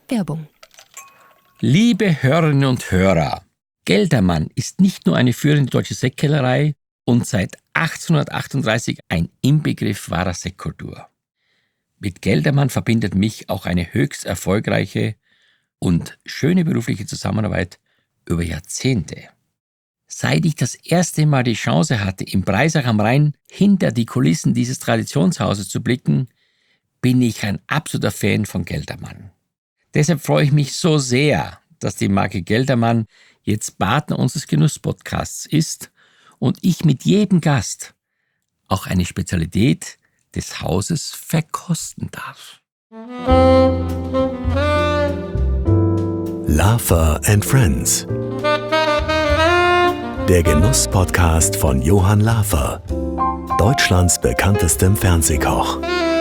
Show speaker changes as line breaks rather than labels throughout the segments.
Werbung.
Liebe Hörerinnen und Hörer, Geldermann ist nicht nur eine führende deutsche Sektkellerei und seit 1838 ein Inbegriff wahrer Sektkultur. Mit Geldermann verbindet mich auch eine höchst erfolgreiche und schöne berufliche Zusammenarbeit über Jahrzehnte. Seit ich das erste Mal die Chance hatte, im Breisach am Rhein hinter die Kulissen dieses Traditionshauses zu blicken, bin ich ein absoluter Fan von Geldermann. Deshalb freue ich mich so sehr, dass die Marke Geldermann jetzt Partner unseres Genuss-Podcasts ist und ich mit jedem Gast auch eine Spezialität des Hauses verkosten darf.
Lafer and Friends. Der Genuss-Podcast von Johann Lafer, Deutschlands bekanntestem Fernsehkoch.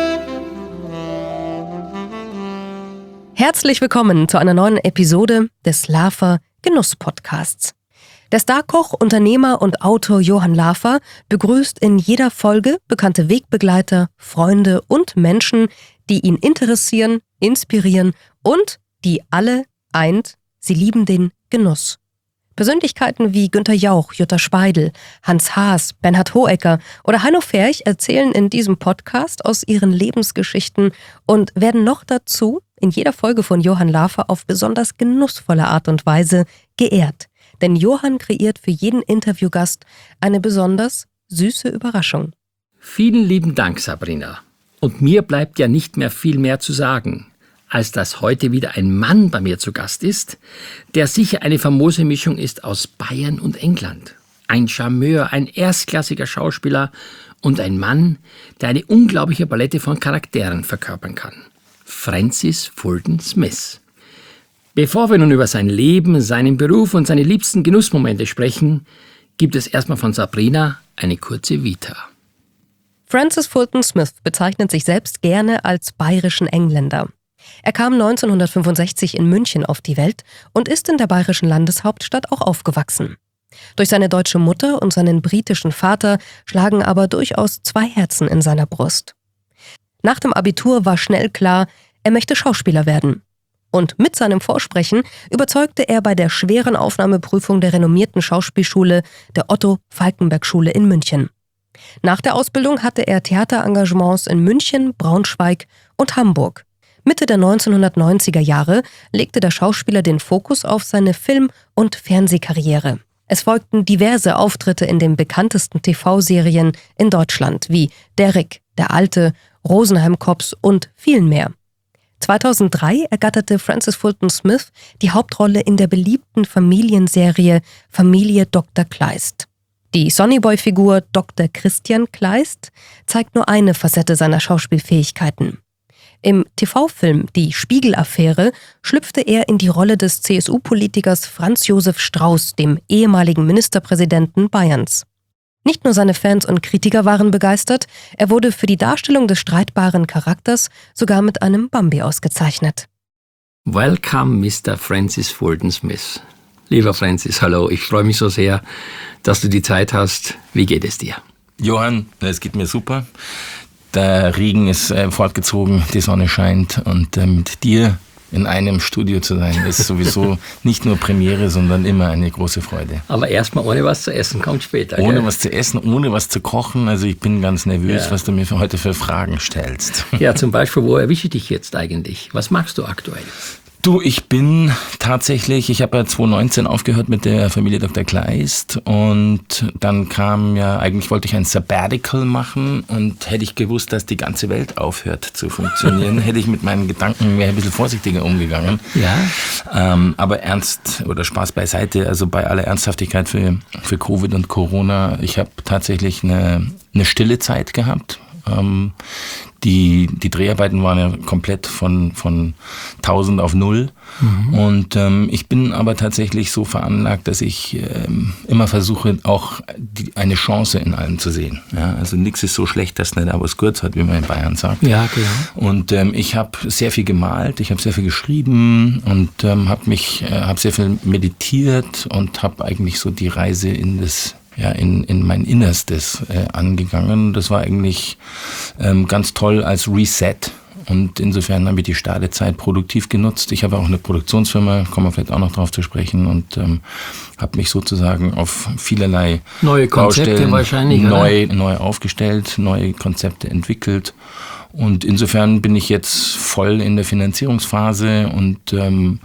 Herzlich willkommen zu einer neuen Episode des Lafer Genuss-Podcasts. Der Starkoch, Unternehmer und Autor Johann Lafer begrüßt in jeder Folge bekannte Wegbegleiter, Freunde und Menschen, die ihn interessieren, inspirieren und die alle eint, sie lieben den Genuss. Persönlichkeiten wie Günther Jauch, Jutta Speidel, Hans Haas, Bernhard Hohecker oder Heino Ferch erzählen in diesem Podcast aus ihren Lebensgeschichten und werden noch dazu in jeder Folge von Johann Lafer auf besonders genussvolle Art und Weise geehrt. Denn Johann kreiert für jeden Interviewgast eine besonders süße Überraschung.
Vielen lieben Dank, Sabrina. Und mir bleibt ja nicht mehr viel mehr zu sagen, als dass heute wieder ein Mann bei mir zu Gast ist, der sicher eine famose Mischung ist aus Bayern und England. Ein Charmeur, ein erstklassiger Schauspieler und ein Mann, der eine unglaubliche Palette von Charakteren verkörpern kann. Francis Fulton Smith. Bevor wir nun über sein Leben, seinen Beruf und seine liebsten Genussmomente sprechen, gibt es erstmal von Sabrina eine kurze Vita.
Francis Fulton Smith bezeichnet sich selbst gerne als bayerischen Engländer. Er kam 1965 in München auf die Welt und ist in der bayerischen Landeshauptstadt auch aufgewachsen. Durch seine deutsche Mutter und seinen britischen Vater schlagen aber durchaus zwei Herzen in seiner Brust. Nach dem Abitur war schnell klar, er möchte Schauspieler werden. Und mit seinem Vorsprechen überzeugte er bei der schweren Aufnahmeprüfung der renommierten Schauspielschule, der Otto-Falckenberg-Schule in München. Nach der Ausbildung hatte er Theaterengagements in München, Braunschweig und Hamburg. Mitte der 1990er Jahre legte der Schauspieler den Fokus auf seine Film- und Fernsehkarriere. Es folgten diverse Auftritte in den bekanntesten TV-Serien in Deutschland wie Derrick, Der Alte, Rosenheim Cops und vielen mehr. 2003 ergatterte Francis Fulton Smith die Hauptrolle in der beliebten Familienserie Familie Dr. Kleist. Die Sonnyboy-Figur Dr. Christian Kleist zeigt nur eine Facette seiner Schauspielfähigkeiten. Im TV-Film Die Spiegel-Affäre schlüpfte er in die Rolle des CSU-Politikers Franz Josef Strauß, dem ehemaligen Ministerpräsidenten Bayerns. Nicht nur seine Fans und Kritiker waren begeistert, er wurde für die Darstellung des streitbaren Charakters sogar mit einem Bambi ausgezeichnet.
Welcome, Mr. Francis Fulton Smith. Lieber Francis, hallo, ich freue mich so sehr, dass du die Zeit hast. Wie geht es dir?
Johann, es geht mir super. Der Regen ist fortgezogen, die Sonne scheint und mit dir in einem Studio zu sein, ist sowieso nicht nur Premiere, sondern immer eine große Freude.
Aber erstmal ohne was zu essen, kommt später.
Ohne
gell?
was zu essen, ohne was zu kochen. Also ich bin ganz nervös,
Ja.
was du mir heute für Fragen stellst.
Ja, zum Beispiel, wo erwische ich dich jetzt eigentlich? Was magst du aktuell?
Du, ich bin tatsächlich, ich habe ja 2019 aufgehört mit der Familie Dr. Kleist und dann kam ja, eigentlich wollte ich ein Sabbatical machen und hätte ich gewusst, dass die ganze Welt aufhört zu funktionieren, hätte ich mit meinen Gedanken wäre ein bisschen vorsichtiger umgegangen.
Ja.
Aber ernst oder Spaß beiseite, also bei aller Ernsthaftigkeit für Covid und Corona, ich habe tatsächlich eine stille Zeit gehabt. Die Dreharbeiten waren ja komplett von 1000 auf 0. Mhm. Und ich bin aber tatsächlich so veranlagt, dass ich immer versuche, auch eine Chance in allem zu sehen. Ja, also nichts ist so schlecht, dass nicht aber es gut hat, wie man in Bayern sagt.
Ja, genau.
Und ich habe sehr viel gemalt, ich habe sehr viel geschrieben und habe sehr viel meditiert und habe eigentlich so die Reise in mein Innerstes angegangen. Das war eigentlich ganz toll als Reset Und insofern habe ich die Startezeit produktiv genutzt. Ich habe auch eine Produktionsfirma, kommen wir vielleicht auch noch drauf zu sprechen, und habe mich sozusagen auf vielerlei
neue Konzepte
Baustellen
wahrscheinlich
neu aufgestellt, neue Konzepte entwickelt. Und insofern bin ich jetzt voll in der Finanzierungsphase und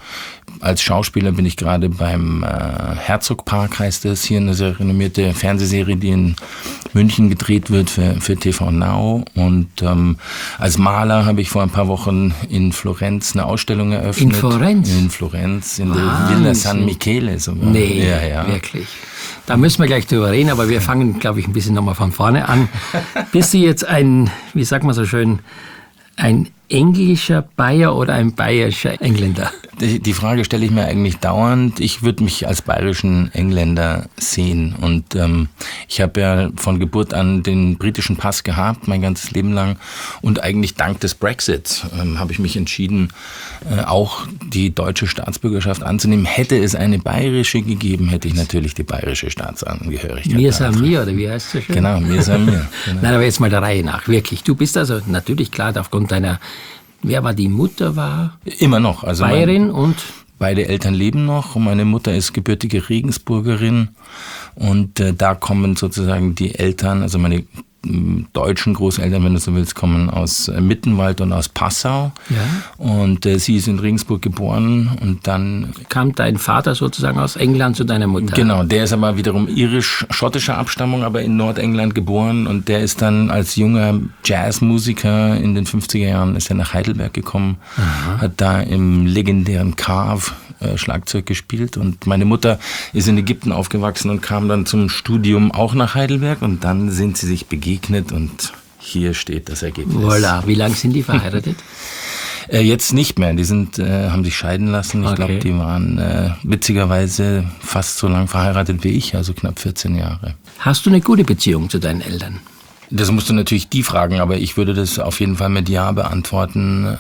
als Schauspieler bin ich gerade beim Herzogpark, heißt es, hier eine sehr renommierte Fernsehserie, die in München gedreht wird für TV Now. Und als Maler habe ich vor ein paar Wochen in Florenz eine Ausstellung eröffnet.
In Florenz?
In Florenz, in der Villa San Michele sogar.
Nee, wirklich. Da müssen wir gleich drüber reden, aber wir fangen, glaube ich, ein bisschen nochmal von vorne an. Bist du jetzt ein, wie sagt man so schön, ein englischer Bayer oder ein bayerischer Engländer?
Die Frage stelle ich mir eigentlich dauernd. Ich würde mich als bayerischen Engländer sehen. Und ich habe ja von Geburt an den britischen Pass gehabt, mein ganzes Leben lang. Und eigentlich dank des Brexits habe ich mich entschieden, auch die deutsche Staatsbürgerschaft anzunehmen. Hätte es eine bayerische gegeben, hätte ich natürlich die bayerische Staatsangehörigkeit.
Mir ist mir, oder wie heißt das schön?
Genau, mir ist mir. Genau.
Nein, aber jetzt mal der Reihe nach, wirklich. Du bist also natürlich klar aufgrund deiner... Wer war die Mutter? War
immer noch. Also
Bayerin und?
Beide Eltern leben noch und meine Mutter ist gebürtige Regensburgerin und da kommen sozusagen die Eltern, also meine deutschen Großeltern, wenn du so willst, kommen aus Mittenwald und aus Passau. Ja. Und sie ist in Regensburg geboren und dann...
Kam dein Vater sozusagen aus England zu deiner Mutter?
Genau, der ist aber wiederum irisch-schottischer Abstammung, aber in Nordengland geboren und der ist dann als junger Jazzmusiker in den 50er Jahren ist er nach Heidelberg gekommen, hat da im legendären Carve Schlagzeug gespielt und meine Mutter ist in Ägypten aufgewachsen und kam dann zum Studium auch nach Heidelberg und dann sind sie sich begegnet und hier steht das Ergebnis.
Voilà. Wie lange sind die verheiratet?
Jetzt nicht mehr. Die haben sich scheiden lassen. Ich glaube, die waren witzigerweise fast so lang verheiratet wie ich, also knapp 14 Jahre.
Hast du eine gute Beziehung zu deinen Eltern?
Das musst du natürlich die fragen, aber ich würde das auf jeden Fall mit Ja beantworten.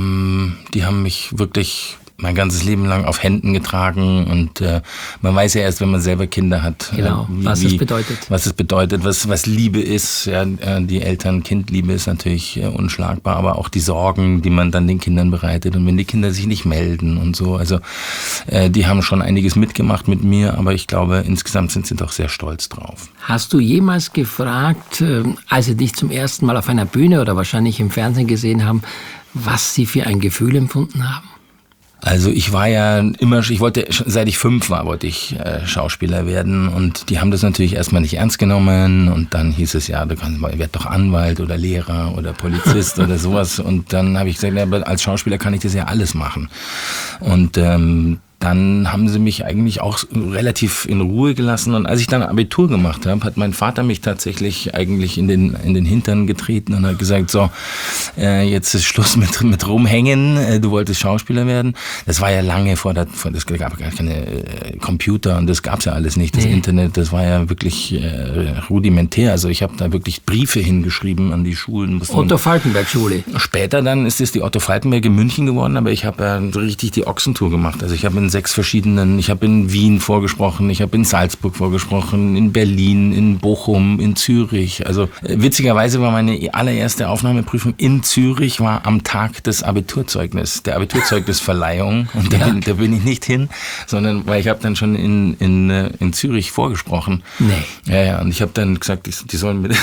Die haben mich wirklich mein ganzes Leben lang auf Händen getragen und man weiß ja erst, wenn man selber Kinder hat,
genau, was es bedeutet,
was Liebe ist. Ja, die Eltern-Kind-Liebe ist natürlich unschlagbar, aber auch die Sorgen, die man dann den Kindern bereitet und wenn die Kinder sich nicht melden und so. Also die haben schon einiges mitgemacht mit mir, aber ich glaube, insgesamt sind sie doch sehr stolz drauf.
Hast du jemals gefragt, als sie dich zum ersten Mal auf einer Bühne oder wahrscheinlich im Fernsehen gesehen haben, was sie für ein Gefühl empfunden haben?
Also ich war ja immer, seit ich 5 war, wollte ich Schauspieler werden und die haben das natürlich erstmal nicht ernst genommen und dann hieß es ja, werd doch Anwalt oder Lehrer oder Polizist oder sowas und dann habe ich gesagt, ja, aber als Schauspieler kann ich das ja alles machen und dann haben sie mich eigentlich auch relativ in Ruhe gelassen und als ich dann Abitur gemacht habe, hat mein Vater mich tatsächlich eigentlich in den Hintern getreten und hat gesagt, so, jetzt ist Schluss mit rumhängen, du wolltest Schauspieler werden. Das war ja lange es gab gar keine Computer und das gab's ja alles nicht, das Internet, das war ja wirklich rudimentär, also ich habe da wirklich Briefe hingeschrieben an die Schulen.
Otto-Falckenberg-Schule.
Später dann ist es die Otto-Falckenberg in München geworden, aber ich habe ja richtig die Ochsentour gemacht, also ich habe ich habe in Wien vorgesprochen, ich habe in Salzburg vorgesprochen, in Berlin, in Bochum, in Zürich. Also witzigerweise war meine allererste Aufnahmeprüfung in Zürich war am Tag des Abiturzeugnisses, der Abiturzeugnisverleihung. Und da bin ich nicht hin, sondern weil ich habe dann schon in Zürich vorgesprochen.
Nee.
Ja, und ich habe dann gesagt, die sollen mir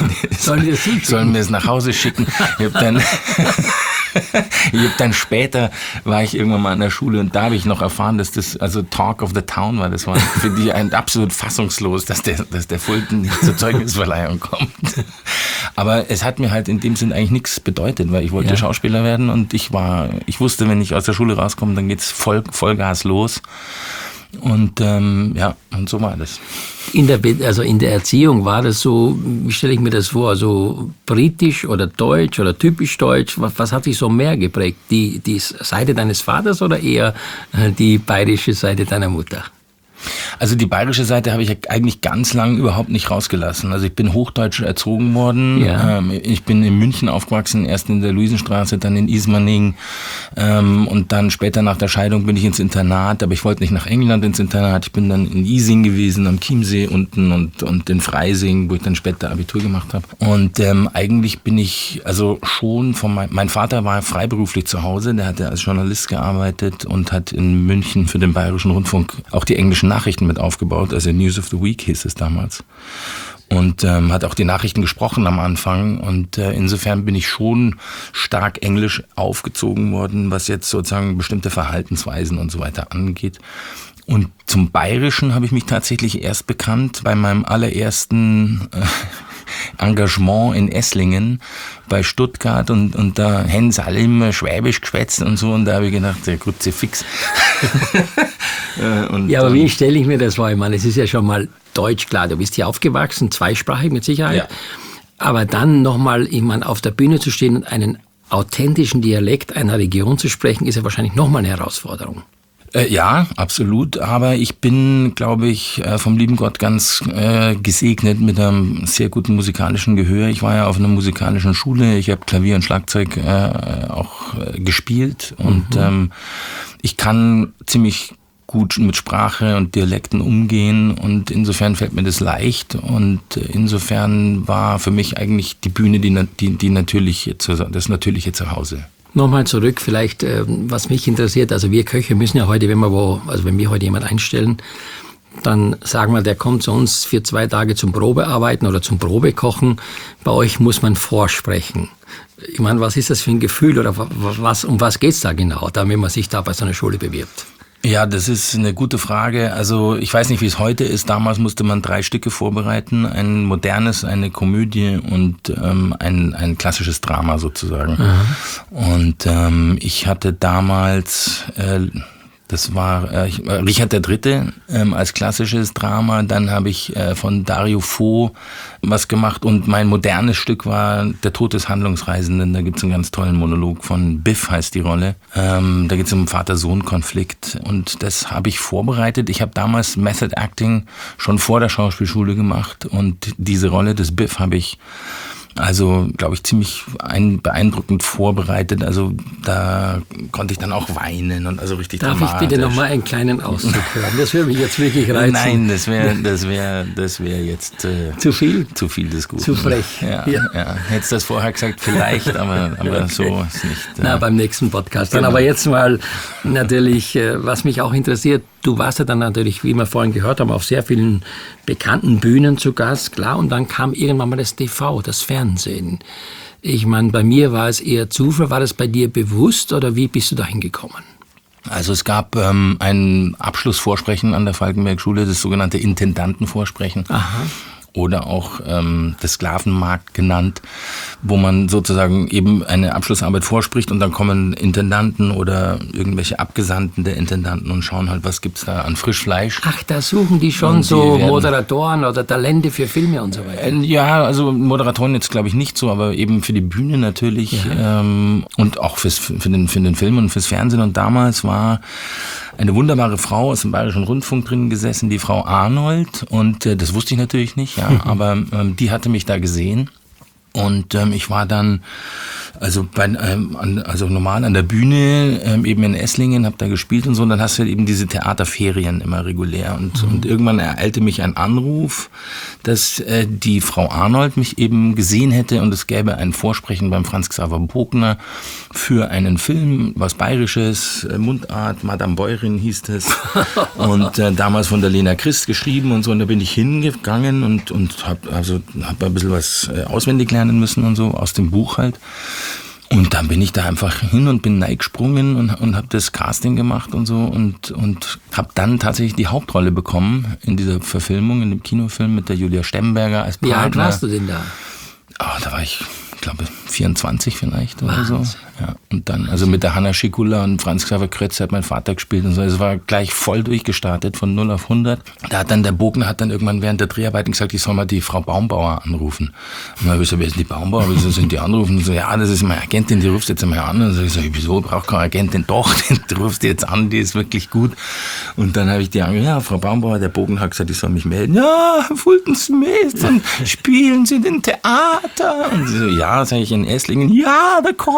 es nach Hause schicken. Dann später war ich irgendwann mal an der Schule und da habe ich noch erfahren, dass das also Talk of the Town war. Das war für die absolut fassungslos, dass der Fulton nicht zur Zeugnisverleihung kommt. Aber es hat mir halt in dem Sinn eigentlich nichts bedeutet, weil ich wollte Schauspieler werden und ich wusste, wenn ich aus der Schule rauskomme, dann geht's Vollgas los. Und und so war das.
In der Erziehung war das so, wie stelle ich mir das vor, so britisch oder deutsch oder typisch deutsch, was hat dich so mehr geprägt? Die Seite deines Vaters oder eher die bayerische Seite deiner Mutter?
Also die bayerische Seite habe ich eigentlich ganz lang überhaupt nicht rausgelassen. Also ich bin hochdeutsch erzogen worden. Ja. Ich bin in München aufgewachsen, erst in der Luisenstraße, dann in Ismaning, Und dann später nach der Scheidung bin ich ins Internat, aber ich wollte nicht nach England ins Internat. Ich bin dann in Ising gewesen, am Chiemsee unten und in Freising, wo ich dann später Abitur gemacht habe. Und eigentlich bin ich also schon mein Vater war freiberuflich zu Hause, der hatte als Journalist gearbeitet und hat in München für den Bayerischen Rundfunk auch die englischen Nachrichten mit aufgebaut, also News of the Week hieß es damals. Und hat auch die Nachrichten gesprochen am Anfang und insofern bin ich schon stark englisch aufgezogen worden, was jetzt sozusagen bestimmte Verhaltensweisen und so weiter angeht. Und zum Bayerischen habe ich mich tatsächlich erst bekannt bei meinem allerersten Engagement in Esslingen bei Stuttgart und da haben sie alle immer Schwäbisch geschwätzt und so und da habe ich gedacht, der Grütze fix.
Ja, aber wie stelle ich mir das vor? Ich meine, es ist ja schon mal Deutsch, klar, du bist hier aufgewachsen, zweisprachig mit Sicherheit, ja. Aber dann nochmal, ich meine, auf der Bühne zu stehen und einen authentischen Dialekt einer Region zu sprechen, ist ja wahrscheinlich nochmal eine Herausforderung.
Ja, absolut. Aber ich bin, glaube ich, vom lieben Gott ganz gesegnet mit einem sehr guten musikalischen Gehör. Ich war ja auf einer musikalischen Schule. Ich habe Klavier und Schlagzeug auch gespielt. Und ich kann ziemlich gut mit Sprache und Dialekten umgehen. Und insofern fällt mir das leicht. Und insofern war für mich eigentlich die Bühne das natürliche Zuhause.
Nochmal zurück, vielleicht, was mich interessiert, also wir Köche müssen ja heute, wenn wir heute jemanden einstellen, dann sagen wir, der kommt zu uns für 2 Tage zum Probearbeiten oder zum Probekochen. Bei euch muss man vorsprechen. Ich meine, was ist das für ein Gefühl oder um was geht's da genau, wenn man sich da bei so einer Schule bewirbt?
Ja, das ist eine gute Frage. Also ich weiß nicht, wie es heute ist. Damals musste man 3 Stücke vorbereiten. Ein modernes, eine Komödie und ein klassisches Drama sozusagen. Mhm. Und ich hatte damals... Das war Richard III. Als klassisches Drama. Dann habe ich von Dario Fo was gemacht und mein modernes Stück war Der Tod des Handlungsreisenden. Da gibt es einen ganz tollen Monolog von Biff, heißt die Rolle. Da geht es um Vater-Sohn-Konflikt und das habe ich vorbereitet. Ich habe damals Method Acting schon vor der Schauspielschule gemacht und diese Rolle des Biff habe ich also, glaube ich, ziemlich beeindruckend vorbereitet. Also da konnte ich dann auch weinen und also richtig dramatisch.
Darf ich bitte nochmal einen kleinen Auszug hören? Das würde mich jetzt wirklich reizen.
Nein, das wäre jetzt
zu viel?
Zu viel des Guten.
Zu frech.
Ja. Hättest du das vorher gesagt, vielleicht, aber okay. So ist nicht.
Na, beim nächsten Podcast. Dann aber jetzt mal natürlich, was mich auch interessiert, du warst ja dann natürlich, wie wir vorhin gehört haben, auf sehr vielen bekannten Bühnen zu Gast, klar. Und dann kam irgendwann mal das TV, das Fernsehen. Ich meine, bei mir war es eher Zufall. War das bei dir bewusst oder wie bist du da hingekommen?
Also es gab ein Abschlussvorsprechen an der Falkenberg-Schule, das sogenannte Intendantenvorsprechen. Aha. Oder auch das Sklavenmarkt genannt, wo man sozusagen eben eine Abschlussarbeit vorspricht und dann kommen Intendanten oder irgendwelche Abgesandten der Intendanten und schauen halt, was gibt's da an Frischfleisch.
Ach, da suchen die schon so Moderatoren oder Talente für Filme und so weiter.
Ja, also Moderatoren jetzt glaube ich nicht so, aber eben für die Bühne natürlich und auch für den Film und fürs Fernsehen. Und damals war eine wunderbare Frau aus dem Bayerischen Rundfunk drin gesessen, die Frau Arnold. Und das wusste ich natürlich nicht, ja, aber die hatte mich da gesehen. Und ich war dann also normal an der Bühne, eben in Esslingen, habe da gespielt und so. Und dann hast du eben diese Theaterferien immer regulär. Und irgendwann ereilte mich ein Anruf, dass die Frau Arnold mich eben gesehen hätte und es gäbe ein Vorsprechen beim Franz Xaver Bogner für einen Film, was Bayerisches, Mundart, Madame Bäuerin hieß es. Und damals von der Lena Christ geschrieben und so. Und da bin ich hingegangen und hab ein bisschen was auswendig lernen müssen und so, aus dem Buch halt. Und dann bin ich da einfach hin und bin reingesprungen und habe das Casting gemacht und so und habe dann tatsächlich die Hauptrolle bekommen in dieser Verfilmung, in dem Kinofilm mit der Julia Stemberger als Partner.
Wie alt warst du denn da?
Da war ich, glaube 24 vielleicht oder so. Ja, und dann, also mit der Hanna Schikula und Franz Xaver Krötz hat mein Vater gespielt und so. Es war gleich voll durchgestartet von 0 auf 100. Da hat dann der Bogner irgendwann während der Dreharbeiten gesagt, ich soll mal die Frau Baumbauer anrufen. Und dann habe ich gesagt, wer ist denn die Baumbauer? Wieso sind die anrufen? Und so, ja, das ist meine Agentin, die rufst jetzt einmal an. Und so, ich so, wieso, braucht keine Agentin? Doch, die rufst du jetzt an, die ist wirklich gut. Und dann habe ich die angerufen, ja, Frau Baumbauer, der Bogner hat gesagt, ich soll mich melden. Ja, Fulton Smith, und spielen Sie den Theater? Und sie so, ja, sage ich in Esslingen, ja, da komme ich mal.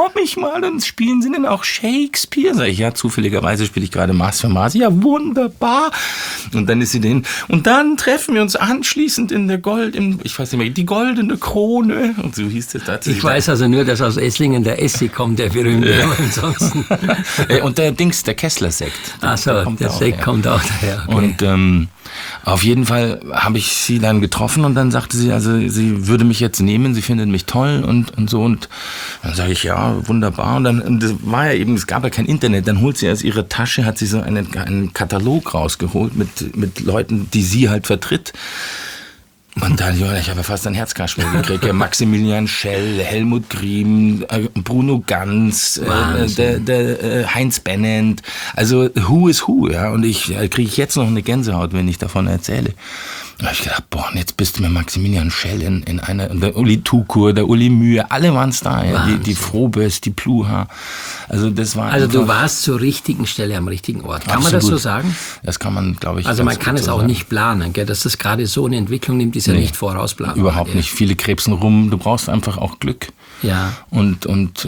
mal, dann spielen Sie denn auch Shakespeare? Sag ich, ja, zufälligerweise spiele ich gerade Maß für Maß. Ja, wunderbar. Und dann ist sie den, und dann treffen wir uns anschließend in der ich weiß nicht mehr, die goldene Krone. Und so hieß das da.
Ich weiß also nur, dass aus Esslingen der Essig kommt, der berühmte, aber ansonsten.
Und der Kessler-Sekt.
Ach so, der Sekt kommt auch daher. Okay.
Und auf jeden Fall habe ich sie dann getroffen und dann sagte sie, also sie würde mich jetzt nehmen, sie findet mich toll und so. Und dann sage ich, ja, wunderbar. Und dann das war ja eben, es gab ja kein Internet. Dann holt sie aus ihrer Tasche, hat sie so einen Katalog rausgeholt mit Leuten, die sie halt vertritt. Und dann, ich habe fast ein Herzkasperl gekriegt. Ja, Maximilian Schell, Helmut Griem, Bruno Ganz, der Heinz Bennent. Also who is who, ja. Und kriege ich jetzt noch eine Gänsehaut, wenn ich davon erzähle. Da habe ich gedacht, jetzt bist du mit Maximilian Schell in einer, der Uli Tukur, der Uli Mühe, alle waren es da, ja, die Frobes, die Pluha. Also das war.
Also du warst zur richtigen Stelle am richtigen Ort. Kann man das so sagen?
Das kann man, glaube ich.
Also man kann es auch nicht planen, gell? Dass das gerade so eine Entwicklung nimmt, ist ja nicht vorausplanbar.
Überhaupt nicht. Viele krebsen rum. Du brauchst einfach auch Glück.
Ja.
Und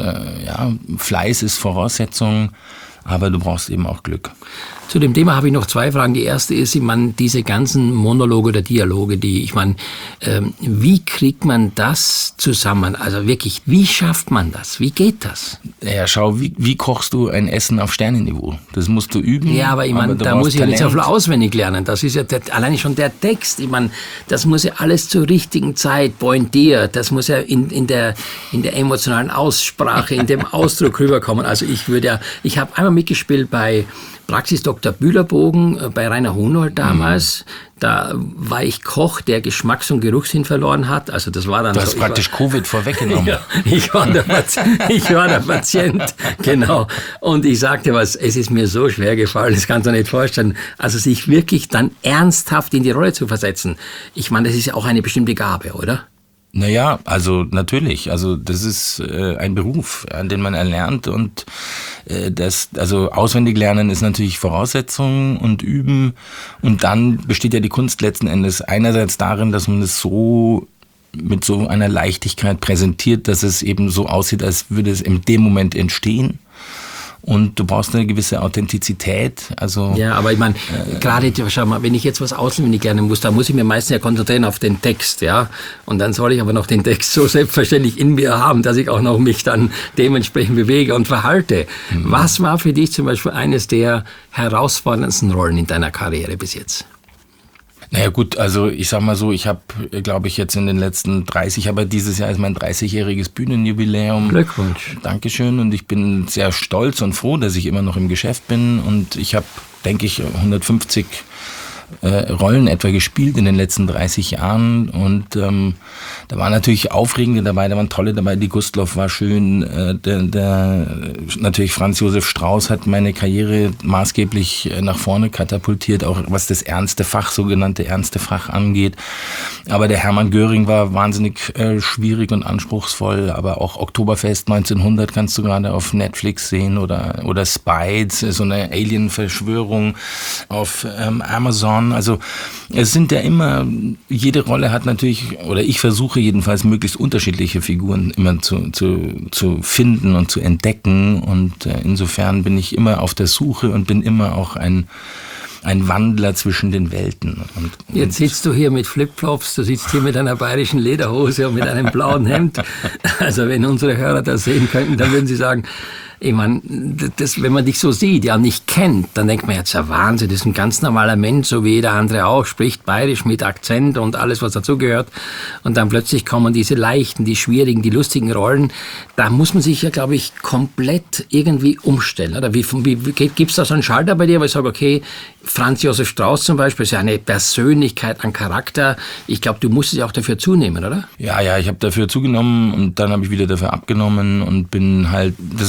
Fleiß ist Voraussetzung, aber du brauchst eben auch Glück.
Zu dem Thema habe ich noch 2 Fragen. Die erste ist, diese ganzen Monologe oder Dialoge, wie kriegt man das zusammen? Also wirklich, wie schafft man das? Wie geht das?
Ja, schau, wie kochst du ein Essen auf Sternenniveau? Das musst du üben.
Ja, aber da muss ich ja nicht so viel auswendig lernen. Das ist ja alleine schon der Text. Das muss ja alles zur richtigen Zeit pointiert. Das muss ja in der emotionalen Aussprache, in dem Ausdruck rüberkommen. Also ich habe einmal mitgespielt bei Praxis Dr. Bühlerbogen bei Rainer Hunold damals. Da war ich Koch, der Geschmacks- und Geruchssinn verloren hat. Also das war dann.
Du hast praktisch Covid vorweggenommen.
Ja, ich war der Patient, genau. Und ich sagte es ist mir so schwer gefallen, das kannst du dir nicht vorstellen. Also sich wirklich dann ernsthaft in die Rolle zu versetzen. Ich meine, das ist ja auch eine bestimmte Gabe, oder?
Naja, also natürlich. Also das ist ein Beruf, an den man erlernt und auswendig lernen ist natürlich Voraussetzung und üben. Und dann besteht ja die Kunst letzten Endes einerseits darin, dass man es so mit so einer Leichtigkeit präsentiert, dass es eben so aussieht, als würde es in dem Moment entstehen. Und du brauchst eine gewisse Authentizität. Also
ja, aber ich meine, gerade, schau mal, wenn ich jetzt was auswendig lernen muss, dann muss ich mir meistens ja konzentrieren auf den Text, ja. Und dann soll ich aber noch den Text so selbstverständlich in mir haben, dass ich auch noch mich dann dementsprechend bewege und verhalte. Was war für dich zum Beispiel eines der herausforderndsten Rollen in deiner Karriere bis jetzt?
Naja gut, also ich sag mal so, ich habe, glaube ich, jetzt in den letzten dieses Jahr ist mein 30-jähriges Bühnenjubiläum.
Glückwunsch.
Dankeschön und ich bin sehr stolz und froh, dass ich immer noch im Geschäft bin und ich habe, denke ich, 150 Rollen etwa gespielt in den letzten 30 Jahren und da waren natürlich Aufregende dabei, da waren tolle dabei, die Gustloff war schön, natürlich Franz Josef Strauß hat meine Karriere maßgeblich nach vorne katapultiert, auch was das sogenannte ernste Fach angeht, aber der Hermann Göring war wahnsinnig schwierig und anspruchsvoll, aber auch Oktoberfest 1900 kannst du gerade auf Netflix sehen oder Spies, so eine Alien-Verschwörung auf Amazon. Also es sind ja immer, jede Rolle hat natürlich, oder ich versuche jedenfalls möglichst unterschiedliche Figuren immer zu finden und zu entdecken und insofern bin ich immer auf der Suche und bin immer auch ein Wandler zwischen den Welten.
Jetzt sitzt du hier mit Flipflops, du sitzt hier mit einer bayerischen Lederhose und mit einem blauen Hemd. Also wenn unsere Hörer das sehen könnten, dann würden sie sagen, ich meine, wenn man dich so sieht, ja nicht kennt, dann denkt man jetzt, ja Wahnsinn, das ist ein ganz normaler Mensch, so wie jeder andere auch, spricht bayerisch mit Akzent und alles, was dazugehört. Und dann plötzlich kommen diese leichten, die schwierigen, die lustigen Rollen. Da muss man sich ja, glaube ich, komplett irgendwie umstellen. Oder gibt's da so einen Schalter bei dir, wo ich sage, okay, Franz Josef Strauß zum Beispiel ist ja eine Persönlichkeit, ein Charakter. Ich glaube, du musst es auch dafür zunehmen, oder?
Ja, ich habe dafür zugenommen und dann habe ich wieder dafür abgenommen und bin halt, das war die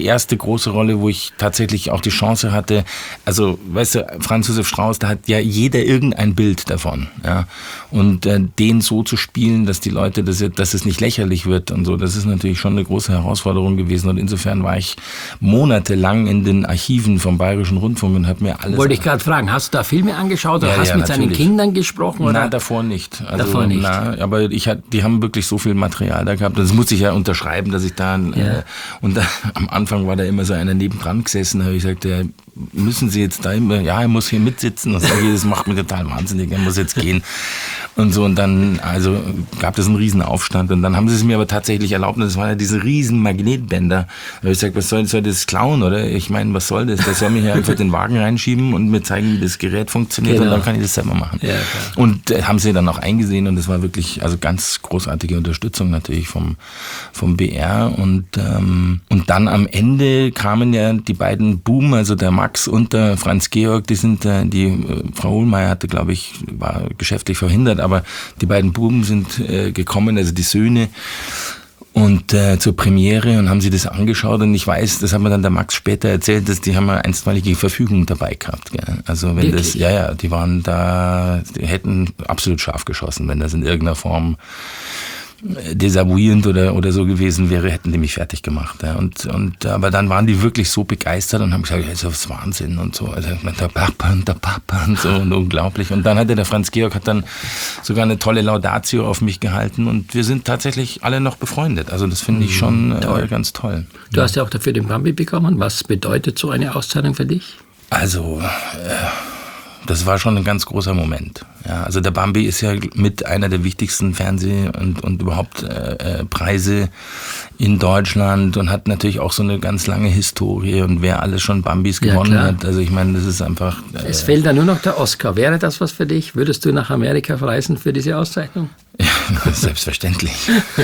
die erste große Rolle, wo ich tatsächlich auch die Chance hatte, also weißt du, Franz Josef Strauß, da hat ja jeder irgendein Bild davon. Ja? Und den so zu spielen, dass die Leute, dass es nicht lächerlich wird und so, das ist natürlich schon eine große Herausforderung gewesen. Und insofern war ich monatelang in den Archiven vom Bayerischen Rundfunk und habe mir alles...
Wollte ich gerade fragen, hast du da Filme angeschaut oder hast du mit seinen Kindern gesprochen? Oder?
Nein, davor nicht. Also,
davor nicht.
Aber die haben wirklich so viel Material da gehabt. Das musste ich ja unterschreiben, dass ich da... und am Anfang war da immer so einer nebendran gesessen, da habe ich gesagt, müssen Sie jetzt da immer... Ja, er muss hier mitsitzen. Und sage ich, das macht mich total wahnsinnig, er muss jetzt gehen. Und so, und dann gab es einen riesen Aufstand. Und dann haben sie es mir aber tatsächlich erlaubt. Und das waren ja diese riesen Magnetbänder. Da habe ich gesagt, was soll das klauen, oder? Ich meine, was soll das? Der soll mir hier einfach den Wagen reinschieben und mir zeigen, wie das Gerät funktioniert. Genau. Und dann kann ich das selber machen. Ja, und haben sie dann auch eingesehen. Und das war wirklich ganz großartige Unterstützung natürlich vom BR. Und dann am Ende kamen ja die beiden Buben, also der Max und der Franz Georg, die Frau Hohlmeier hatte, glaube ich, war geschäftlich verhindert, aber die beiden Buben sind gekommen, also die Söhne, und zur Premiere und haben sie das angeschaut. Und ich weiß, das hat mir dann der Max später erzählt, dass die haben eine einstweilige Verfügung dabei gehabt. Gell? Also wenn wirklich? Die waren da, die hätten absolut scharf geschossen, wenn das in irgendeiner Form desavouierend oder so gewesen wäre, hätten die mich fertig gemacht. Ja. Aber dann waren die wirklich so begeistert und haben gesagt, das ist Wahnsinn und so. Also der Papa und so und unglaublich. Und dann hat der Franz Georg dann sogar eine tolle Laudatio auf mich gehalten und wir sind tatsächlich alle noch befreundet. Also das finde ich schon ganz toll.
Du hast ja auch dafür den Bambi bekommen. Was bedeutet so eine Auszeichnung für dich?
Also das war schon ein ganz großer Moment. Ja, also der Bambi ist ja mit einer der wichtigsten Fernseh- und überhaupt Preise in Deutschland und hat natürlich auch so eine ganz lange Historie und wer alles schon Bambis gewonnen hat. Also ich meine, das ist einfach...
Es fehlt da nur noch der Oscar. Wäre das was für dich? Würdest du nach Amerika reisen für diese Auszeichnung?
Ja, selbstverständlich.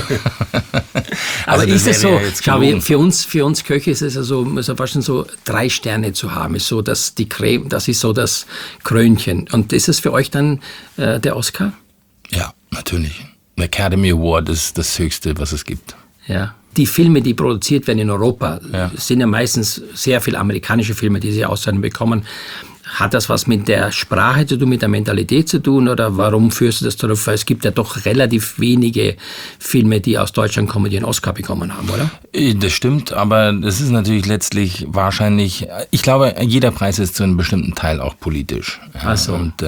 Aber ist es so, schau, für uns Köche ist es also, muss fast schon so 3 Sterne zu haben, ist so, dass die Creme, das ist so das Krönchen. Und ist es für euch dann der Oscar?
Ja, natürlich. Der Academy Award ist das Höchste, was es gibt.
Ja. Die Filme, die produziert werden in Europa, sind ja meistens sehr viele amerikanische Filme, die diese Auszeichnung bekommen. Hat das was mit der Sprache zu tun, mit der Mentalität zu tun oder warum führst du das darauf? Weil es gibt ja doch relativ wenige Filme, die aus Deutschland kommen, die einen Oscar bekommen haben, oder?
Das stimmt, aber das ist natürlich letztlich wahrscheinlich, ich glaube, jeder Preis ist zu einem bestimmten Teil auch politisch. Ja,
ach so.
Und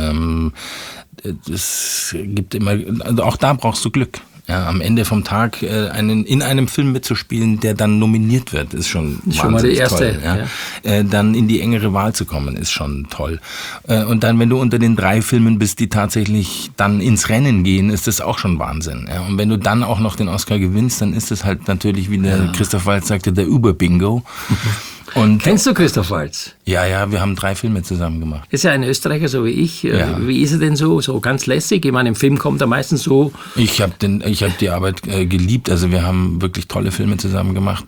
es gibt immer, also auch da brauchst du Glück. Ja, am Ende vom Tag in einem Film mitzuspielen, der dann nominiert wird, ist schon
mal der erste,
toll. Ja. Dann in die engere Wahl zu kommen, ist schon toll. Und dann, wenn du unter den 3 Filmen bist, die tatsächlich dann ins Rennen gehen, ist das auch schon Wahnsinn. Ja. Und wenn du dann auch noch den Oscar gewinnst, dann ist das halt natürlich, wie der Christoph Waltz sagte, der Überbingo. Und
kennst du Christoph Waltz?
Ja, wir haben 3 Filme zusammen gemacht.
Ist ja ein Österreicher, so wie ich. Ja. Wie ist er denn so? So ganz lässig? Ich meine, im Film kommt er meistens so...
Ich hab die Arbeit geliebt. Also wir haben wirklich tolle Filme zusammen gemacht.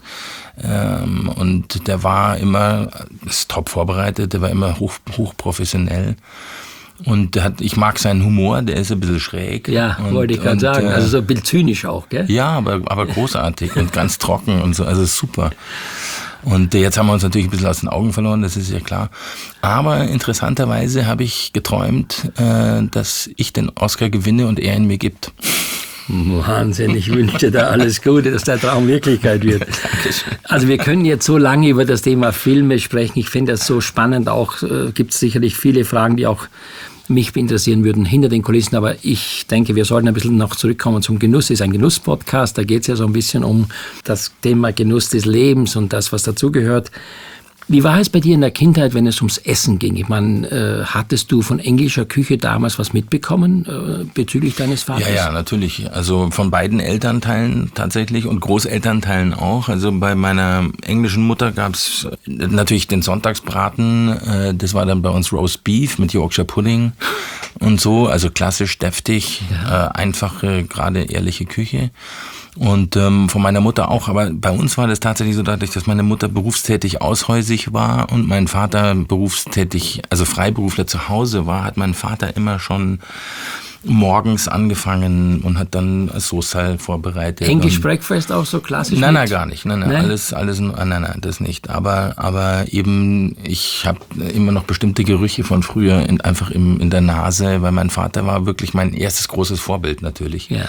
Und der war immer, ist top vorbereitet, der war immer hochprofessionell. Und ich mag seinen Humor, der ist ein bisschen schräg.
Ja, wollte ich gerade sagen. Also so ein bisschen zynisch auch, gell?
Ja, aber großartig und ganz trocken und so, also super. Und jetzt haben wir uns natürlich ein bisschen aus den Augen verloren, das ist ja klar. Aber interessanterweise habe ich geträumt, dass ich den Oscar gewinne und er ihn mir gibt.
Wahnsinn, ich wünsche dir da alles Gute, dass der Traum Wirklichkeit wird. Also wir können jetzt so lange über das Thema Filme sprechen. Ich finde das so spannend. Auch gibt es sicherlich viele Fragen, die auch mich interessieren würden hinter den Kulissen. Aber ich denke, wir sollten ein bisschen noch zurückkommen zum Genuss. Es ist ein Genuss-Podcast. Da geht es ja so ein bisschen um das Thema Genuss des Lebens und das, was dazugehört. Wie war es bei dir in der Kindheit, wenn es ums Essen ging? Ich meine, hattest du von englischer Küche damals was mitbekommen bezüglich deines Vaters?
Ja, natürlich. Also von beiden Elternteilen tatsächlich und Großelternteilen auch. Also bei meiner englischen Mutter gab es natürlich den Sonntagsbraten. Das war dann bei uns Roast Beef mit Yorkshire Pudding und so. Also klassisch, deftig, einfache, gerade ehrliche Küche. Und von meiner Mutter auch, aber bei uns war das tatsächlich so, dadurch, dass meine Mutter berufstätig aushäusig war und mein Vater berufstätig, also Freiberufler zu Hause war, hat mein Vater immer schon morgens angefangen und hat dann Soße vorbereitet.
English Breakfast auch so klassisch?
Nein, gar nicht. Nein. Alles, nein, das nicht. Aber eben, ich habe immer noch bestimmte Gerüche von früher einfach in der Nase, weil mein Vater war wirklich mein erstes großes Vorbild natürlich. Ja.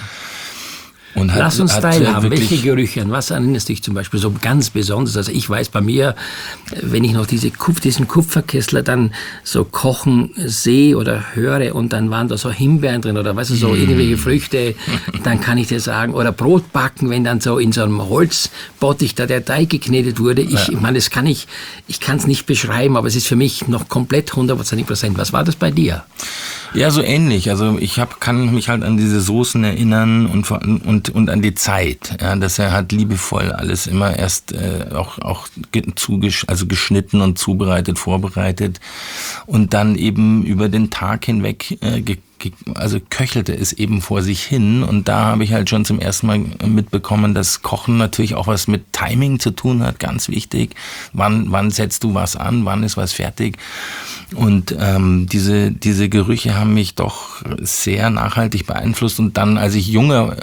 Und
lass uns teilhaben. Welche Gerüche, an was erinnerst du dich zum Beispiel so ganz besonders? Also ich weiß bei mir, wenn ich noch diesen Kupferkessler dann so kochen sehe oder höre und dann waren da so Himbeeren drin oder weißt du, so irgendwelche Früchte, dann kann ich dir sagen, oder Brot backen, wenn dann so in so einem Holzbottich da der Teig geknetet wurde. Ich meine, ich kann es nicht beschreiben, aber es ist für mich noch komplett 100%. Was war das bei dir?
Ja, so ähnlich. Also kann mich halt an diese Soßen erinnern und an die Zeit, ja, dass er halt liebevoll alles immer erst auch geschnitten und zubereitet, vorbereitet und dann eben über den Tag hinweg köchelte es eben vor sich hin und da habe ich halt schon zum ersten Mal mitbekommen, dass Kochen natürlich auch was mit Timing zu tun hat, ganz wichtig. Wann setzt du was an, wann ist was fertig? Und diese Gerüche haben mich doch sehr nachhaltig beeinflusst und dann, als ich jünger,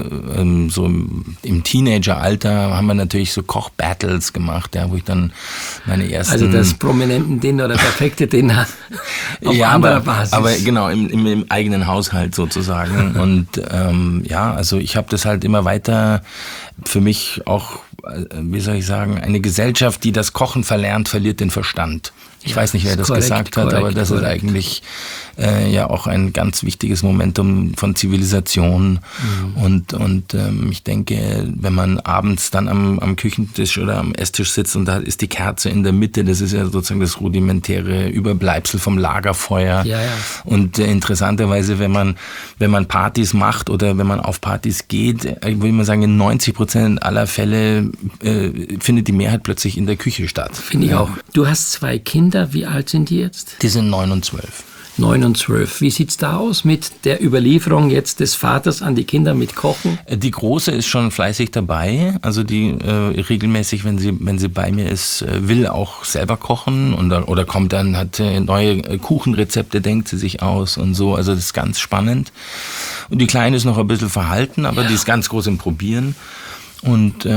so im Teenageralter, haben wir natürlich so Kochbattles gemacht, ja, wo ich dann meine ersten...
Also das prominenten Dinner oder perfekte Dinner auf anderer Basis.
Aber genau, im eigenen Haushalt sozusagen. Und also ich habe das halt immer weiter für mich auch, wie soll ich sagen, eine Gesellschaft, die das Kochen verlernt, verliert den Verstand. Ich weiß nicht, wer das gesagt hat, aber das ist eigentlich auch ein ganz wichtiges Momentum von Zivilisation. Und ich denke, wenn man abends dann am Küchentisch oder am Esstisch sitzt und da ist die Kerze in der Mitte, das ist ja sozusagen das rudimentäre Überbleibsel vom Lagerfeuer. Ja. Und interessanterweise, wenn man Partys macht oder wenn man auf Partys geht, würde ich mal sagen, in 90% aller Fälle findet die Mehrheit plötzlich in der Küche statt.
Finde ich auch. Du hast 2 Kinder. Wie alt sind die jetzt?
Die sind 9 und 12.
9 und 12. Wie sieht's da aus mit der Überlieferung jetzt des Vaters an die Kinder mit Kochen?
Die Große ist schon fleißig dabei. Also die regelmäßig, wenn sie bei mir ist, will auch selber kochen oder kommt dann, hat neue Kuchenrezepte, denkt sie sich aus und so. Also das ist ganz spannend. Und die Kleine ist noch ein bisschen verhalten, aber die ist ganz groß im Probieren. Und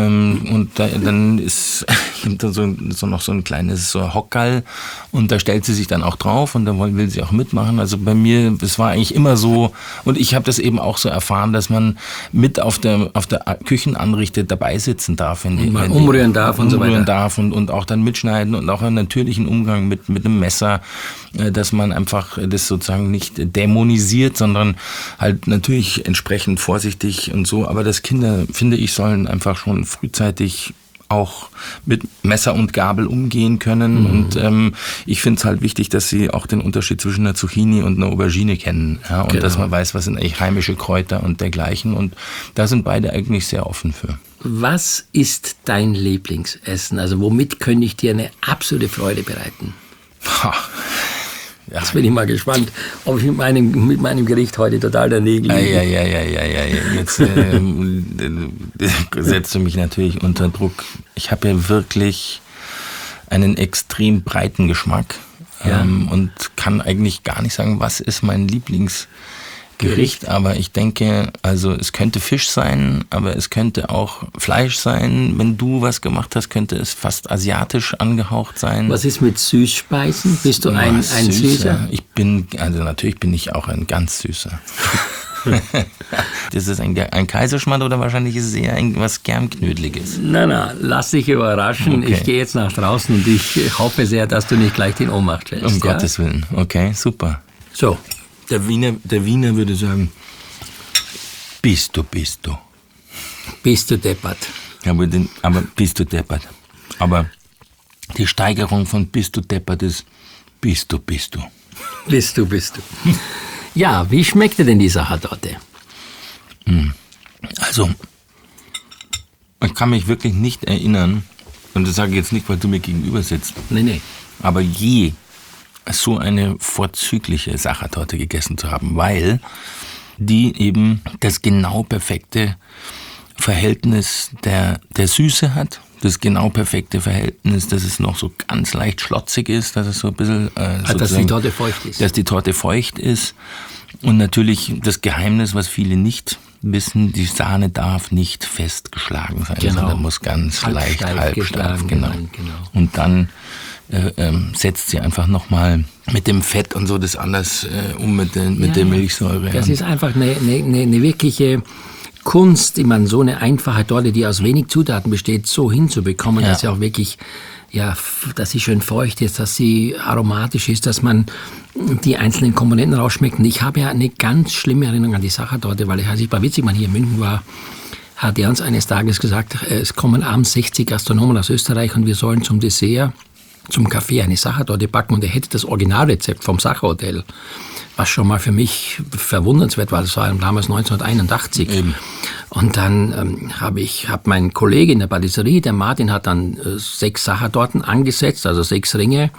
dann ist noch so ein kleines Hockerl und da stellt sie sich dann auch drauf und da will sie auch mitmachen. Also bei mir, das war eigentlich immer so und ich habe das eben auch so erfahren, dass man mit auf der Küchenanrichte dabei sitzen darf.
Umrühren darf und so weiter.
Und auch dann mitschneiden und auch einen natürlichen Umgang mit einem Messer, dass man einfach das sozusagen nicht dämonisiert, sondern halt natürlich entsprechend vorsichtig und so. Aber dass Kinder, finde ich, sollen einfach schon frühzeitig auch mit Messer und Gabel umgehen können. Und ich finde es halt wichtig, dass sie auch den Unterschied zwischen einer Zucchini und einer Aubergine kennen. Ja, und dass man weiß, was sind eigentlich heimische Kräuter und dergleichen. Und da sind beide eigentlich sehr offen für.
Was ist dein Lieblingsessen? Also womit könnte ich dir eine absolute Freude bereiten? Ja. Jetzt bin ich mal gespannt, ob ich mit meinem Gericht heute total daneben liege.
Ja. Jetzt setzt du mich natürlich unter Druck. Ich habe ja wirklich einen extrem breiten Geschmack und kann eigentlich gar nicht sagen, was ist mein Lieblingsgericht. Aber ich denke, also es könnte Fisch sein, aber es könnte auch Fleisch sein. Wenn du was gemacht hast, könnte es fast asiatisch angehaucht sein.
Was ist mit Süßspeisen? Bist du ein Süßer?
Natürlich bin ich auch ein ganz Süßer. Das ist ein Kaiserschmarrn oder wahrscheinlich ist es eher was Germknödeliges?
Na, lass dich überraschen. Okay. Ich gehe jetzt nach draußen und ich hoffe sehr, dass du nicht gleich in Ohnmacht fällst.
Um Gottes Willen. Okay, super.
So.
Der Wiener würde sagen, bist du.
Bist du deppert.
Aber bist du deppert. Aber die Steigerung von bist du deppert ist bist du.
Bist du. Ja, wie schmeckte denn die Sachertorte?
Also, ich kann mich wirklich nicht erinnern, und das sage ich jetzt nicht, weil du mir gegenüber sitzt.
Nee.
Aber so eine vorzügliche Sachertorte gegessen zu haben, weil die eben das genau perfekte Verhältnis der Süße hat, das genau perfekte Verhältnis, dass es noch so ganz leicht schlotzig ist, dass es so ein bisschen...
dass die Torte feucht ist.
Dass die Torte feucht ist. Und natürlich das Geheimnis, was viele nicht wissen, die Sahne darf nicht festgeschlagen sein, sondern muss ganz leicht halbsteif. Genau. Und dann setzt sie einfach nochmal mit dem Fett und so das anders mit der Milchsäure.
Das ist einfach eine wirkliche Kunst, die man so eine einfache Torte, die aus wenig Zutaten besteht, so hinzubekommen, dass sie auch wirklich, dass sie schön feucht ist, dass sie aromatisch ist, dass man die einzelnen Komponenten rausschmeckt. Und ich habe ja eine ganz schlimme Erinnerung an die Sachertorte, weil als ich bei Witzigmann hier in München war, hat er uns eines Tages gesagt, es kommen abends 60 Gastronomen aus Österreich und wir sollen zum Dessert, zum Kaffee eine Sachertorte backen und er hätte das Originalrezept vom Sacherhotel, was schon mal für mich verwundernswert war. Das war damals 1981. Eben. Und dann hat mein Kollege in der Patisserie, der Martin, hat dann 6 Sachertorten angesetzt, also 6 Ringe.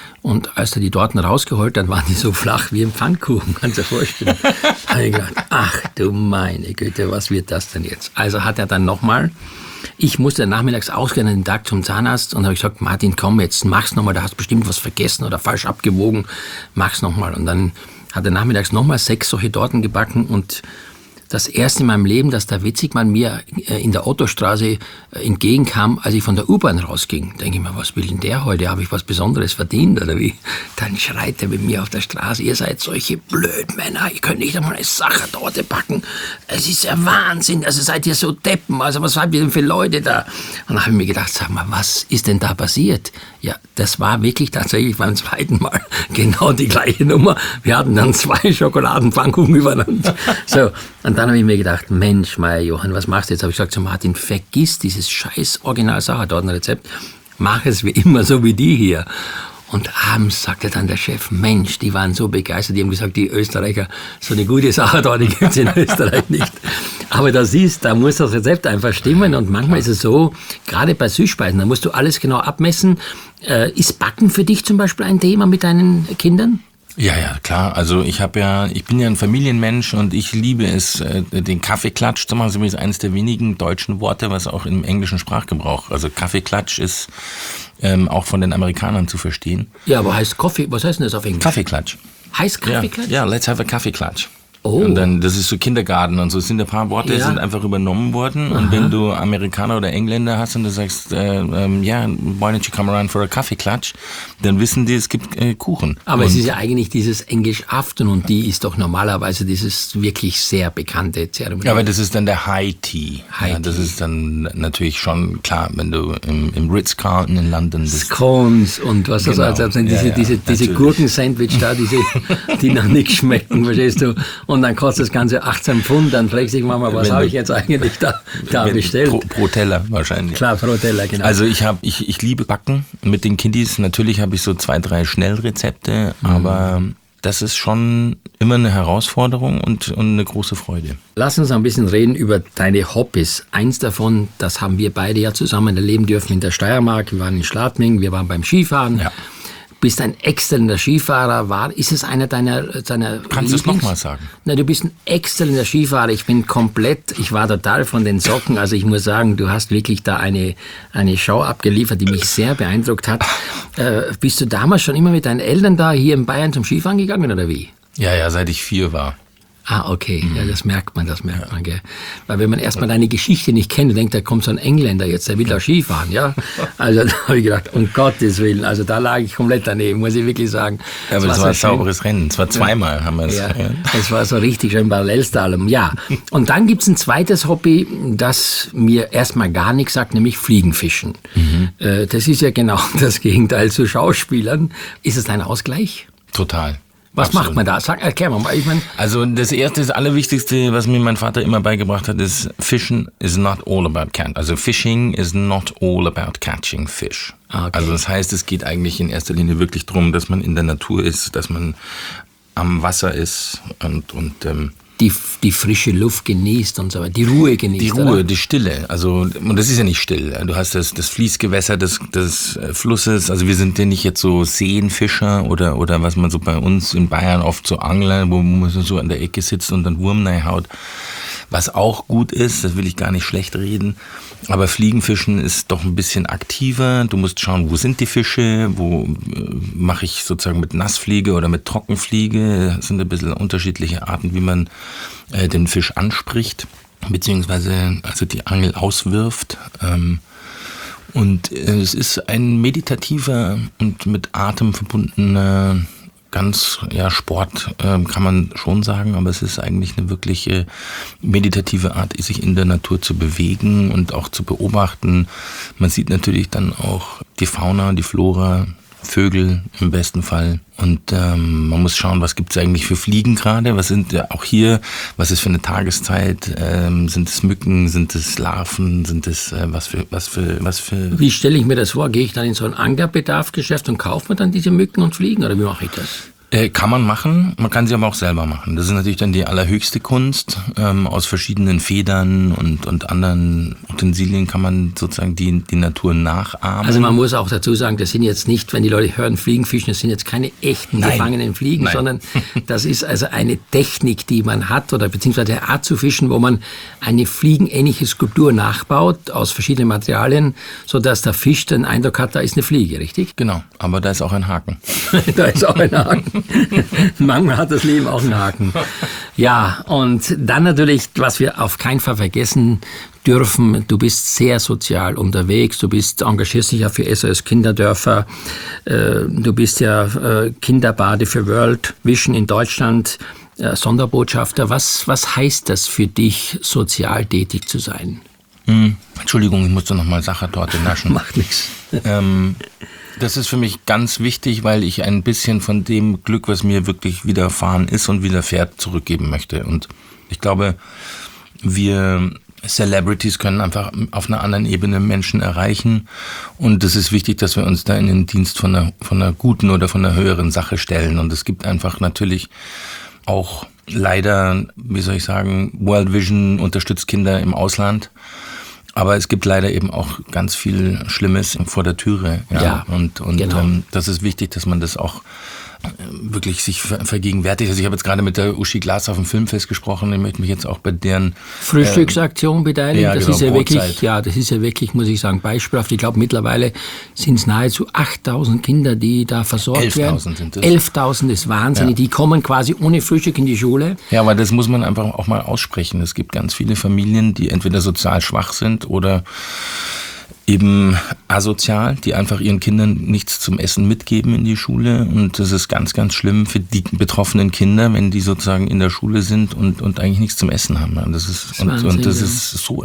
Und als er die Torten rausgeholt hat, waren die so flach wie ein Pfannkuchen, kannst du dir vorstellen. Da habe ich gedacht, ach du meine Güte, was wird das denn jetzt? Also hat er dann nochmal... Ich musste nachmittags ausgehen an den Tag zum Zahnarzt und habe gesagt, Martin, komm, jetzt mach's nochmal, da hast du bestimmt was vergessen oder falsch abgewogen, mach's nochmal. Und dann hat er nachmittags nochmal 6 solche Torten gebacken und das erste in meinem Leben, dass der Witzigmann mir in der Ottostraße entgegenkam, als ich von der U-Bahn rausging. Denke ich mir, was will denn der heute? Habe ich was Besonderes verdient oder wie? Dann schreit er mit mir auf der Straße, ihr seid solche Blödmänner, ihr könnt nicht einmal eine Sachertorte backen. Es ist ja Wahnsinn, also seid ihr so Deppen, also was seid ihr denn für Leute da? Und dann habe ich mir gedacht, sag mal, was ist denn da passiert? Ja, das war wirklich tatsächlich beim zweiten Mal genau die gleiche Nummer. Wir hatten dann 2 Schokoladenpfannkuchen übereinander. So, und dann habe ich mir gedacht, Mensch, Meier Johann, was machst du jetzt? Habe ich gesagt zu Martin, vergiss dieses scheiß Original-Sachertortenrezept, mach es wie immer so wie die hier. Und abends sagte dann der Chef, Mensch, die waren so begeistert, die haben gesagt, die Österreicher, so eine gute Sachertorte gibt es in Österreich nicht. Aber da siehst, da muss das Rezept einfach stimmen und manchmal ist es so, gerade bei Süßspeisen, da musst du alles genau abmessen. Ist Backen für dich zum Beispiel ein Thema mit deinen Kindern?
Ja, klar. Also ich bin ja ein Familienmensch und ich liebe es, den Kaffeeklatsch zu machen. Das ist übrigens eines der wenigen deutschen Worte, was auch im englischen Sprachgebrauch, also Kaffeeklatsch ist auch von den Amerikanern zu verstehen.
Ja, aber heißt Coffee, was heißt denn das auf Englisch?
Kaffeeklatsch.
Heißt Kaffeeklatsch?
Ja, let's have a Kaffeeklatsch.
Oh.
Und dann, das ist so Kindergarten und so, es sind ein paar Worte, die sind einfach übernommen worden. Aha. Und wenn du Amerikaner oder Engländer hast und du sagst, why don't you come around for a Kaffeeklatsch, dann wissen die, es gibt Kuchen.
Aber es ist ja eigentlich dieses English Afternoon Tea ist doch normalerweise dieses wirklich sehr bekannte Zeremonie.
Ja, aber das ist dann der High Tea. Das ist dann natürlich schon klar, wenn du im Ritz-Carlton in London bist.
Scones und was das also diese Gurkensandwich da, die nach nichts schmecken, verstehst du? Und dann kostet das Ganze 18 Pfund, dann fragst du dich Mama, was habe ich jetzt eigentlich da bestellt?
Pro Teller wahrscheinlich.
Klar, pro Teller, genau.
Also ich liebe Backen mit den Kiddies. Natürlich habe ich so 2, 3 Schnellrezepte, aber das ist schon immer eine Herausforderung und eine große Freude.
Lass uns ein bisschen reden über deine Hobbys. Eins davon, das haben wir beide ja zusammen erleben dürfen in der Steiermark. Wir waren in Schladming, wir waren beim Skifahren. Ja. Bist ein exzellenter Skifahrer. Ist es einer deiner
Kannst du es nochmal sagen?
Na, du bist ein exzellenter Skifahrer. Ich war total von den Socken. Also ich muss sagen, du hast wirklich da eine Show abgeliefert, die mich sehr beeindruckt hat. Bist du damals schon immer mit deinen Eltern da hier in Bayern zum Skifahren gegangen oder wie?
Ja, seit ich 4 war.
Ah, okay. Ja, das merkt man, gell. Weil wenn man erstmal deine Geschichte nicht kennt und denkt, da kommt so ein Engländer jetzt, der will da Skifahren, ja. Also da habe ich gedacht, um Gottes Willen, also da lag ich komplett daneben, muss ich wirklich sagen.
Ja, aber es war ein sauberes Rennen, es war 2-mal haben wir es. Ja,
es war so richtig schön Parallelslalom, ja. Und dann gibt's ein zweites Hobby, das mir erstmal gar nichts sagt, nämlich Fliegenfischen. Das ist ja genau das Gegenteil zu Schauspielern. Ist es dein Ausgleich?
Total.
Was macht man da? Erklär mal.
Also das erste, das Allerwichtigste, was mir mein Vater immer beigebracht hat, ist, Fischen is not all about catch. Also Fishing is not all about catching fish. Okay. Also das heißt, es geht eigentlich in erster Linie wirklich darum, dass man in der Natur ist, dass man am Wasser ist und
die frische Luft genießt und so weiter, die Ruhe genießt.
Die Ruhe,
oder?
Die Stille. Also, und das ist ja nicht still. Du hast das Fließgewässer des Flusses. Also wir sind ja nicht jetzt so Seenfischer oder was man so bei uns in Bayern oft so Angler, wo man so an der Ecke sitzt und dann Wurm reinhaut. Was auch gut ist, das will ich gar nicht schlecht reden, aber Fliegenfischen ist doch ein bisschen aktiver. Du musst schauen, wo sind die Fische, wo mache ich sozusagen mit Nassfliege oder mit Trockenfliege. Das sind ein bisschen unterschiedliche Arten, wie man den Fisch anspricht, beziehungsweise also die Angel auswirft. Und es ist ein meditativer und mit Atem verbundener Sport, kann man schon sagen, aber es ist eigentlich eine wirkliche meditative Art, sich in der Natur zu bewegen und auch zu beobachten. Man sieht natürlich dann auch die Fauna, die Flora, Vögel im besten Fall. Und man muss schauen, was gibt es eigentlich für Fliegen gerade? Was sind auch hier, was ist für eine Tageszeit? Sind es Mücken, sind es Larven, sind es was für...
Wie stelle ich mir das vor? Gehe ich dann in so ein Ankerbedarfsgeschäft und kaufe mir dann diese Mücken und Fliegen oder wie mache ich das?
Kann man machen, man kann sie aber auch selber machen. Das ist natürlich dann die allerhöchste Kunst. Aus verschiedenen Federn und anderen Utensilien kann man sozusagen die Natur nachahmen.
Also man muss auch dazu sagen, das sind jetzt nicht, wenn die Leute hören Fliegenfischen, das sind jetzt keine echten gefangenen Fliegen, sondern das ist also eine Technik, die man hat oder beziehungsweise eine Art zu fischen, wo man eine fliegenähnliche Skulptur nachbaut aus verschiedenen Materialien, sodass der Fisch den Eindruck hat, da ist eine Fliege, richtig?
Genau, aber da ist auch ein Haken.
Da ist auch ein Haken. Manchmal hat das Leben auch einen Haken. Ja, und dann natürlich, was wir auf keinen Fall vergessen dürfen, du bist sehr sozial unterwegs, du engagierst dich ja für SOS Kinderdörfer, du bist ja Kinderbade für World Vision in Deutschland, Sonderbotschafter. Was heißt das für dich, sozial tätig zu sein?
Entschuldigung, ich musste noch mal Sachertorte naschen.
Macht nichts.
Das ist für mich ganz wichtig, weil ich ein bisschen von dem Glück, was mir wirklich widerfahren ist und widerfährt, zurückgeben möchte. Und ich glaube, wir Celebrities können einfach auf einer anderen Ebene Menschen erreichen. Und es ist wichtig, dass wir uns da in den Dienst von einer guten oder von einer höheren Sache stellen. Und es gibt einfach natürlich auch leider, World Vision unterstützt Kinder im Ausland. Aber es gibt leider eben auch ganz viel Schlimmes vor der Türe. Ja. Und genau. Das ist wichtig, dass man das auch wirklich sich vergegenwärtigt. Also ich habe jetzt gerade mit der Uschi Glas auf dem Filmfest gesprochen. Ich möchte mich jetzt auch bei deren
Frühstücksaktion beteiligen.
Ja,
das
genau,
das ist ja wirklich, muss ich sagen, beispielhaft. Ich glaube, mittlerweile sind es nahezu 8.000 Kinder, die da versorgt werden.
11.000 sind es.
11.000 ist wahnsinnig. Ja. Die kommen quasi ohne Frühstück in die Schule.
Ja, aber das muss man einfach auch mal aussprechen. Es gibt ganz viele Familien, die entweder sozial schwach sind oder eben asozial, die einfach ihren Kindern nichts zum Essen mitgeben in die Schule. Und das ist ganz, ganz schlimm für die betroffenen Kinder, wenn die sozusagen in der Schule sind und eigentlich nichts zum Essen haben. Das ist so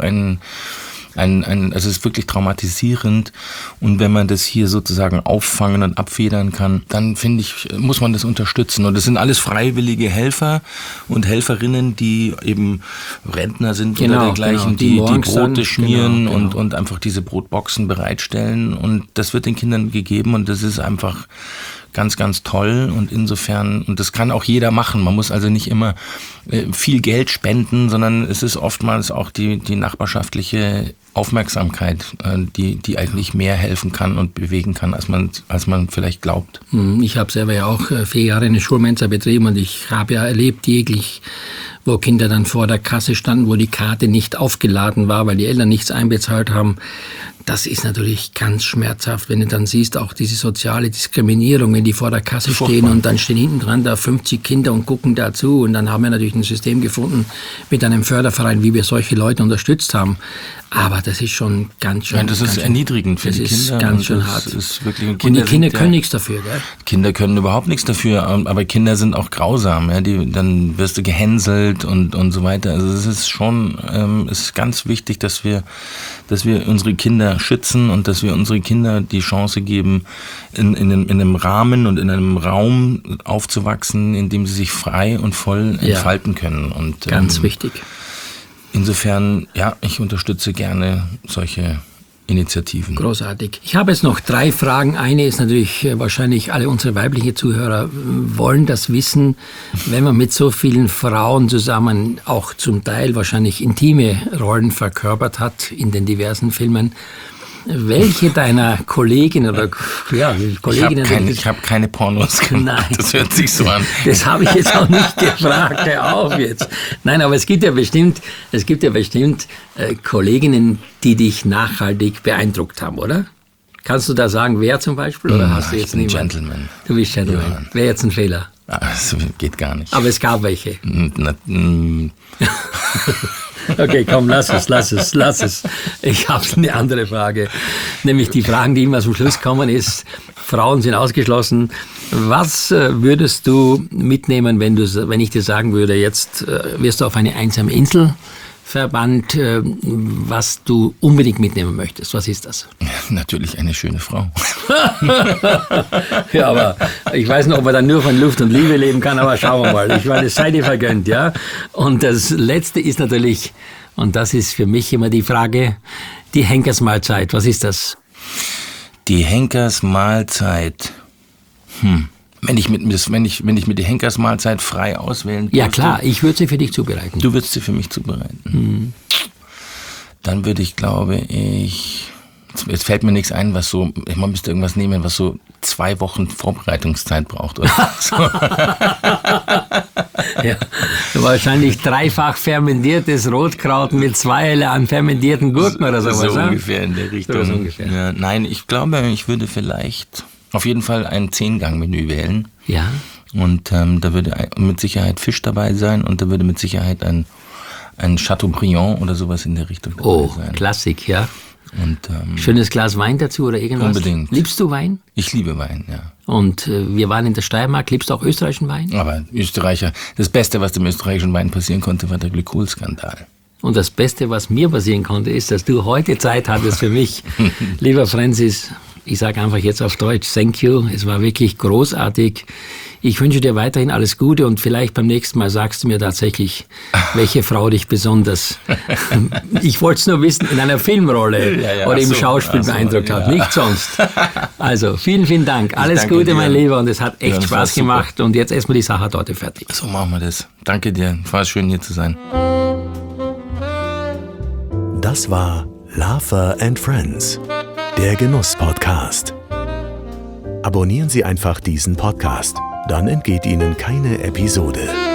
es ist wirklich traumatisierend. Und wenn man das hier sozusagen auffangen und abfedern kann, dann finde ich, muss man das unterstützen. Und das sind alles freiwillige Helfer und Helferinnen, die eben Rentner sind oder dergleichen, die Brote schmieren und einfach diese Brotboxen bereitstellen. Und das wird den Kindern gegeben und das ist einfach ganz, ganz toll und insofern, und das kann auch jeder machen, man muss also nicht immer viel Geld spenden, sondern es ist oftmals auch die nachbarschaftliche Aufmerksamkeit, die eigentlich mehr helfen kann und bewegen kann, als man vielleicht glaubt.
Ich habe selber ja auch 4 Jahre eine Schulmensa betrieben und ich habe ja erlebt täglich, wo Kinder dann vor der Kasse standen, wo die Karte nicht aufgeladen war, weil die Eltern nichts einbezahlt haben. Das ist natürlich ganz schmerzhaft, wenn du dann siehst, auch diese soziale Diskriminierung, wenn die vor der Kasse stehen und dann stehen hinten dran da 50 Kinder und gucken dazu. Und dann haben wir natürlich ein System gefunden mit einem Förderverein, wie wir solche Leute unterstützt haben. Aber das ist schon ganz schön.
Ja, das ist erniedrigend für die Kinder.
Das ist ganz schön hart.
Ist wirklich,
und die Kinder können nichts dafür, gell?
Kinder können überhaupt nichts dafür, aber Kinder sind auch grausam. Ja? Dann wirst du gehänselt und so weiter. Also es ist schon, es ist ganz wichtig, dass wir unsere Kinder schützen und dass wir unsere Kinder die Chance geben, in einem Rahmen und in einem Raum aufzuwachsen, in dem sie sich frei und voll entfalten können. Und,
ganz wichtig.
Insofern, ja, ich unterstütze gerne solche Initiativen.
Großartig. Ich habe jetzt noch 3 Fragen. Eine ist natürlich, wahrscheinlich alle unsere weiblichen Zuhörer wollen das wissen, wenn man mit so vielen Frauen zusammen auch zum Teil wahrscheinlich intime Rollen verkörpert hat in den diversen Filmen. welche deiner Kolleginnen oder Kolleginnen...
Ich habe keine Pornos gemacht.
Nein.
Das hört sich so an.
Das habe ich jetzt auch nicht gefragt. Hör auf jetzt. Nein, aber es gibt ja bestimmt Kolleginnen, die dich nachhaltig beeindruckt haben, oder? Kannst du da sagen, wer zum Beispiel? Oder hast du jetzt
ich bin Gentleman.
Du bist Gentleman.
Ja.
Wäre jetzt ein Fehler.
Das geht gar nicht.
Aber es gab welche. Okay, komm, lass es. Ich habe eine andere Frage. Nämlich die Fragen, die immer zum Schluss kommen, ist, Frauen sind ausgeschlossen. Was würdest du mitnehmen, wenn ich dir sagen würde, jetzt wirst du auf eine einsame Insel verbannt, was du unbedingt mitnehmen möchtest? Was ist das?
Ja, natürlich eine schöne Frau.
Ja, aber ich weiß noch, ob man dann nur von Luft und Liebe leben kann, aber schauen wir mal. Ich meine, es sei dir vergönnt, ja. Und das Letzte ist natürlich, und das ist für mich immer die Frage, die Henkersmahlzeit. Was ist das?
Die Henkersmahlzeit. Wenn ich mir die Henkersmahlzeit frei auswählen dürfte.
Ja klar, ich würde sie für dich zubereiten.
Du würdest sie für mich zubereiten. Dann würde ich, glaube ich, jetzt fällt mir nichts ein, was so, man müsste irgendwas nehmen, was so 2 Wochen Vorbereitungszeit braucht. Oder so.
Ja, wahrscheinlich 3-fach fermentiertes Rotkraut mit 2 an fermentierten Gurken oder sowas.
So ungefähr in der Richtung.
So ungefähr.
Ja, nein, ich glaube, ich würde vielleicht auf jeden Fall ein 10-Gang-Menü wählen.
Ja.
Und da würde mit Sicherheit Fisch dabei sein und da würde mit Sicherheit ein Chateaubriand oder sowas in der Richtung dabei sein.
Oh, Klassik, ja.
Und,
schönes Glas Wein dazu oder irgendwas?
Unbedingt.
Liebst du Wein?
Ich liebe Wein, ja.
Und wir waren in der Steiermark. Liebst du auch österreichischen Wein?
Aber Österreicher, das Beste, was dem österreichischen Wein passieren konnte, war der Glykol-Skandal.
Und das Beste, was mir passieren konnte, ist, dass du heute Zeit hattest für mich. Lieber Francis, ich sage einfach jetzt auf Deutsch, thank you. Es war wirklich großartig. Ich wünsche dir weiterhin alles Gute und vielleicht beim nächsten Mal sagst du mir tatsächlich, welche Frau dich besonders, ich wollte es nur wissen, in einer Filmrolle oder im Schauspiel beeindruckt hat, nicht sonst. Also, vielen, vielen Dank. Alles Gute, dir, mein Lieber, und es hat echt Spaß gemacht. Und jetzt erstmal die Sachertorte fertig.
So machen wir das. Danke dir. War schön, hier zu sein.
Das war Lafer and Friends, der Genuss-Podcast. Abonnieren Sie einfach diesen Podcast, dann entgeht Ihnen keine Episode.